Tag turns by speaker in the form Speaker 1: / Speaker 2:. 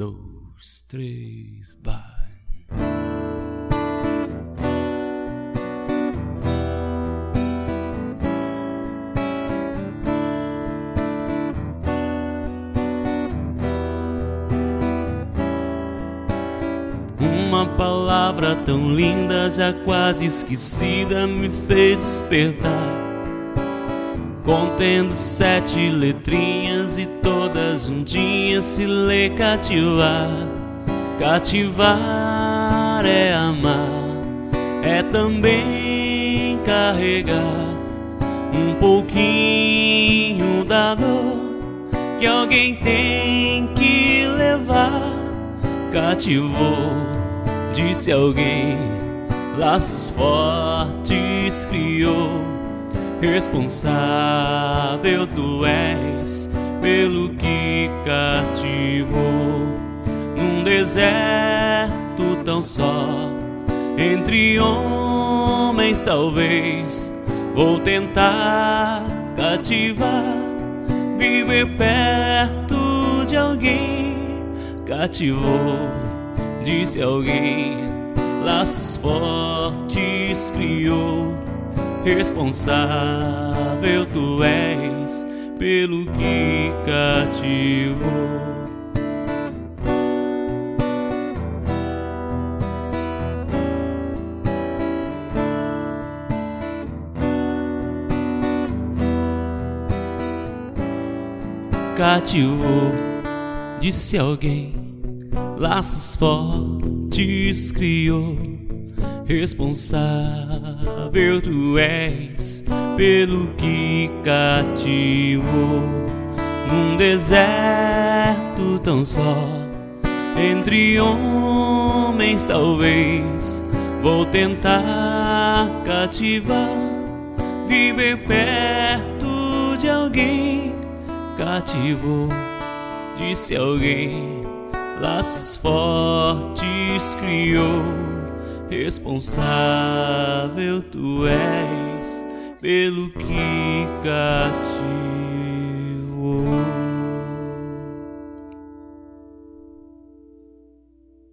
Speaker 1: 2, 3, vai. Uma palavra tão linda, já quase esquecida, me fez despertar, contendo 7 letrinhas e todas juntinhas se lê cativar. Cativar é amar, é também carregar um pouquinho da dor que alguém tem que levar. Cativou, disse alguém, laços fortes criou. Responsável tu és pelo que cativou. Num deserto tão só, entre homens talvez, vou tentar cativar, viver perto de alguém. Cativou, disse alguém, laços fortes criou. Responsável tu és pelo que cativou. Cativou, disse alguém, laços fortes criou. Responsável tu és pelo que cativou. Num deserto tão só, entre homens talvez, vou tentar cativar, viver perto de alguém. Cativou, disse alguém, laços fortes criou. Responsável tu és pelo que cativou.